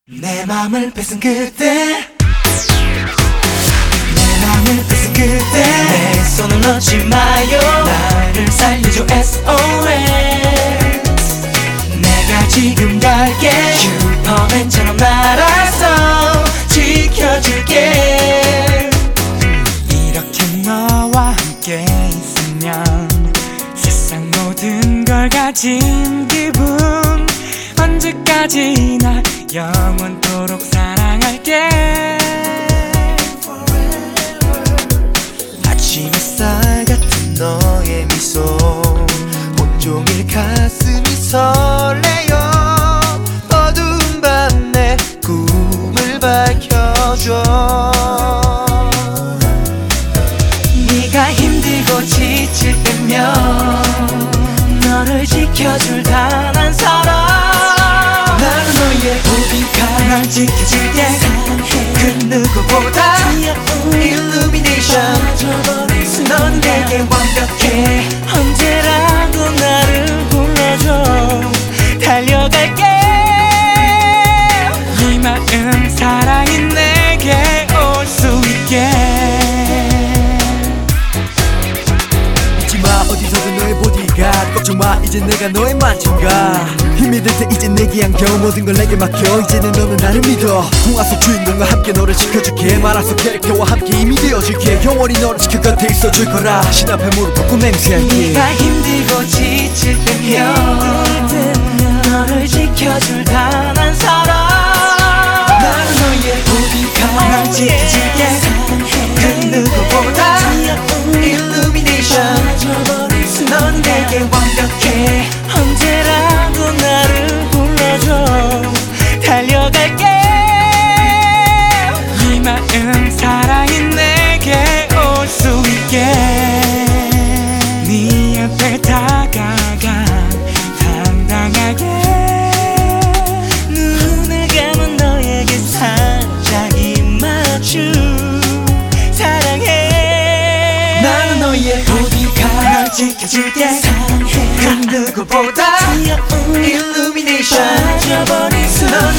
내 맘을 뺏은 그대, 내 맘을 뺏은 그대, 내 손을 놓지 마요. 나를 살려줘 SOS. 내가 지금 갈게. 슈퍼맨처럼 날아서 지켜줄게. 이렇게 너와 함께 있으면 세상 모든 걸 가진 기분. 언제까지나 영원토록 사랑할게. 아침 햇살 같은 너의 미소, 온종일 가슴이 설레요. 어두운 밤 내 꿈을 밝혀줘. 네가 힘들고 지칠 때면 너를 지켜줄 단 한 사람. 나는 너의 보디가 널 지켜줄게. 그 누구보다 illumination. 넌 내게 완벽해. 언제라도 나를 불러줘. 달려갈게. 이 마음 사랑이 내게 올 수 있게. 잊지마 어디서든 너의 보디가. 걱정마 이제 내가 너의 만찬가. 힘이 들 때 이제 내게 안겨. 모든 걸 내게 맡겨. 이제는 너는 나를 믿어. 동화 속 주인공과 함께 너를 지켜줄게. 만화 속 캐릭터와 함께 힘이 되어줄게. 영원히 너를 지켜 곁에 있어줄 거라. 신 앞에 무릎 꿇고 맹세할게. 네가 힘들고 지칠 때면 너를 지켜줄 단 한 사람. 나는 너의 보디가 널 지켜줄게. 그 누구보다 illumination. 넌 내게 완벽해. 언제라도 나를 불러줘. 달려갈게. 이 마음 사랑이 내게 올 수 있게. 네 앞에 다가가 당당하게. 눈을 감은 너에게 살짝 입맞춤. 사랑해. 나는 너의 보디가 널 지켜줄게. 그 누구보다 illumination. 넌